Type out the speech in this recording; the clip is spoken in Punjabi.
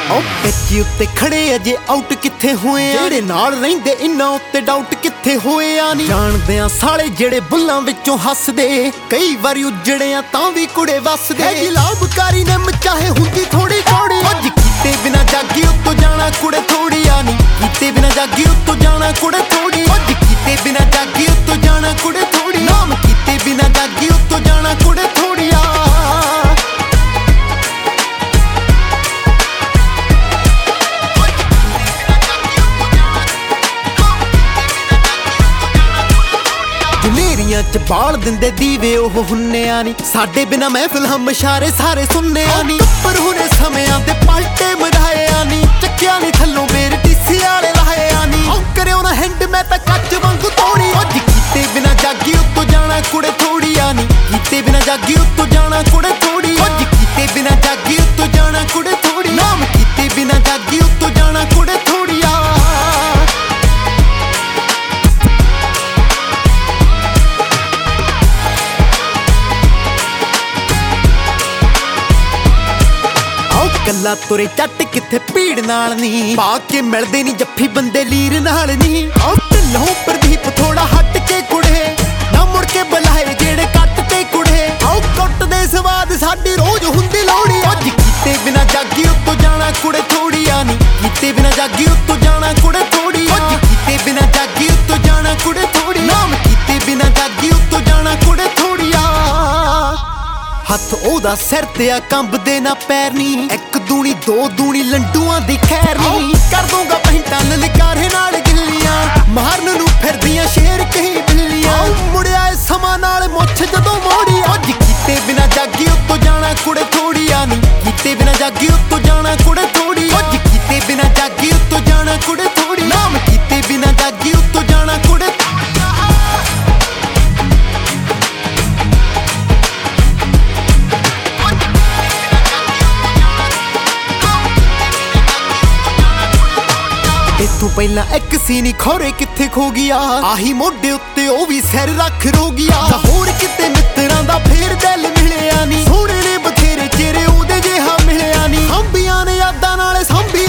ਕੱਚੀ ਉੱਤੇ ਖੜੇ ਅਜੇ ਆਊਟ ਕਿੱਥੇ ਹੋਏ ਆ, ਜਿਹੜੇ ਨਾਲ ਰਹਿੰਦੇ ਇੰਨਾ ਉੱਤੇ ਡਾਊਟ ਕਿੱਥੇ ਹੋਏ ਆ। ਨਹੀਂ ਜਾਣਦੇ ਆ ਸਾਲੇ ਜਿਹੜੇ ਬੁੱਲਾਂ ਵਿੱਚੋਂ ਹੱਸਦੇ, ਕਈ ਵਾਰੀ ਉਜੜੇ ਆ ਤਾਂ ਵੀ ਕੁੜੇ ਵੱਸਦੇ। ਹੈਗੀ ਲਾਭਕਾਰੀ ਨੇ ਮਚਾਹੇ ਹੁੰਦੀ ਥੋੜੀ ਥੋੜੀ, ਅੱਜ ਕੀਤੇ ਬਿਨਾ ਜਾਗੀ ਉੱਤੋਂ ਜਾਣਾ ਕੁੜੇ ਥੋੜੀ ਆ। ਨਹੀਂ ਕੀਤੇ ਬਿਨਾ ਜਾਗੀ ਉੱਤੋਂ ਜਾਣਾ ਕੁੜੇ ਥੋੜੀ, ਅੱਜ ਕੀਤੇ ਬਿਨਾ ਜਾਗੀ ਉੱਤੋਂ ਜਾਣਾ ਕੁੜੇ ਥੋੜੀ, ਨਾਮ ਕੀਤੇ ਬਿਨਾ ਜਾਗੀ ਉੱਤੋਂ ਜਾਣਾ ਕੁੜੇ ਥੋੜੀ ਆ। ਦੁਨੀਆਂ ਚ ਬਾਲ ਦਿੰਦੇ ਦੀਵੇ ਉਹ ਹੁੰਨਿਆ ਨੀ, ਸਾਡੇ ਬਿਨਾ ਮਹਿਫਿਲ ਹਮ ਇਸ਼ਾਰੇ ਸਾਰੇ ਸੁਣਨਿਆ ਨੀ। ਉੱਪਰ ਹੁਣੇ ਸਮਿਆਂ ਤੇ ਪਲਟੇ ਮਢਾਇਆ ਨੀ, ਚੱਕਿਆ ਨੀ ਥੱਲੋਂ ਬੇਰ ਟੀਸੀ ਵਾਲੇ ਲਾਇਆ ਨੀ। ਕਰਿਓ ਨਾ ਹੈਂਡ ਮੈਂ ਤਾਂ ਕੱਚ ਵਾਂਗੂ ਤੋੜੀ, ਅੱਜ ਕੀਤੇ ਬਿਨਾ ਜਾਗੀ ਉੱਤੋਂ ਜਾਣਾ ਕੁੜੇ ਥੋੜੀ ਆ। ਨੀ ਕੀਤੇ ਬਿਨਾ ਜਾਗੀ ਉੱਤੋਂ ਜਾਣਾ ਕੁੜੇ ਥੋੜੀ, ਅੱਜ ਕੀਤੇ ਬਿਨਾ ਜਾਗੀ ਉੱਤੋਂ ਜਾਣਾ ਕੁੜੇ ਥੋੜੀ, ਨਾਮ ਕੀਤੇ ਬਿਨਾ ਜਾਗੀ ਉੱਤੋਂ ਜਾਣਾ ਕੁੜੇ ਥੋੜੀ ਆ। ਗੱਲਾਂ ਤੁਰੇ ਚੱਟ ਕਿੱਥੇ ਭੀੜ ਨਾਲ ਨੀ, ਪਾ ਕੇ ਮਿਲਦੇ ਨੀ ਜੱਫੀ ਬੰਦੇ ਲੀਰ ਨਾਲ ਨੀ। ਢਿੱਲੋਂ ਪ੍ਰਦੀਪ ਥੋੜਾ ਹਟ ਕੇ ਕੁੜੇ, ਨਾ ਮੁੜ ਕੇ ਬੁਲਾਏ ਜਿਹੜੇ ਕੱਟ ਤੇ ਕੁੜੇ। ਕੁੱਟ ਦੇ ਸਵਾਦ ਸਾਡੀ ਰੋਜ਼ ਹੁੰਦੀ ਲੋੜੀ, ਅੱਜ ਕੀਤੇ ਬਿਨਾ ਜਾਗੀ ਉੱਤੋਂ ਜਾਣਾ ਕੁੜੇ ਥੋੜੀ ਆ। ਨੀ ਕੀਤੇ ਬਿਨਾ ਜਾਗੀ ਉੱਤੋਂ ਜਾਣਾ ਕੁੜੇ ਥੋੜੀ, ਅੱਜ ਕੀਤੇ ਬਿਨਾ ਜਾਗੀ ਉੱਤੋਂ ਜਾਣਾ ਕੁੜੇ ਥੋੜੀ, ਨਾਮ ਕੀਤੇ ਬਿਨਾ ਜਾਗੀ ਉੱਤੋਂ ਜਾਣਾ ਕੁੜੇ ਥੋੜੀ ਆ। ਹੱਥ ਉਹਦਾ ਸਿਰ ਤੇ ਆ ਕੰਬਦੇ ਨਾ ਪੈਰ ਨੀ, ਇੱਕ ਦੂਣੀ ਦੋ ਦੂਣੀ ਲੰਡੂਆਂ ਦੀ ਖੈਰ ਨੀ। ਕਰ ਦੂੰਗਾ ਪੈਂਟਾਂ ਲਲਕਾਰੇ ਨਾਲ ਗਿੱਲੀਆਂ, ਮਾਰਨ ਨੂੰ ਫਿਰਦੀਆਂ ਸ਼ੇਰ ਕਹੀਂ ਬਿੱਲੀਆਂ। ਮੁੜਿਆ ਇਸ ਸਮਾਂ ਨਾਲ ਮੁੱਛ ਜਦੋਂ ਮੋੜੀ, ਅੱਜ ਕੀਤੇ ਬਿਨਾ ਜਾਗੀ ਉੱਤੋਂ ਜਾਣਾ ਕੁੜੇ ਥੋੜੀ ਆ। ਨੀ ਕੀਤੇ ਬਿਨਾ ਜਾਗੀ ਉੱਤੋਂ ਜਾਣਾ ਕੁੜੇ ਥੋੜੀ, ਅੱਜ ਕੀਤੇ ਬਿਨਾ ਜਾਗੀ ਉੱਤੋਂ ਜਾਣਾ ਕੁੜੇ ਥੋੜੀ, ਨਾਮ ਕੀਤੇ ਬਿਨਾ ਜਾਗੀ ਉੱਤੋਂ ਜਾਣਾ ਕੁੜੇ। ਇਥੋਂ ਪਹਿਲਾਂ ਇੱਕ ਸੀ ਨੀ ਖੌਰੇ ਕਿੱਥੇ ਖੋ ਗਿਆ, ਆਹੀ ਮੋਢੇ ਉੱਤੇ ਉਹ ਵੀ ਸਿਰ ਰੱਖ ਰੋ ਗਿਆ। ਹੋਰ ਕਿਤੇ ਮਿੱਤਰਾਂ ਦਾ ਫੇਰ ਦਿਲ ਮਿਲਿਆ ਨੀ, ਸੋਹਣੇ ਨੇ ਬਥੇਰੇ ਚਿਹਰੇ ਉਹਦੇ ਜਿਹਾ ਮਿਲਿਆ ਨੀ। ਸਾਂਭੀਆਂ ਨੇ ਯਾਦਾਂ ਨਾਲੇ ਸਾਂਭੀ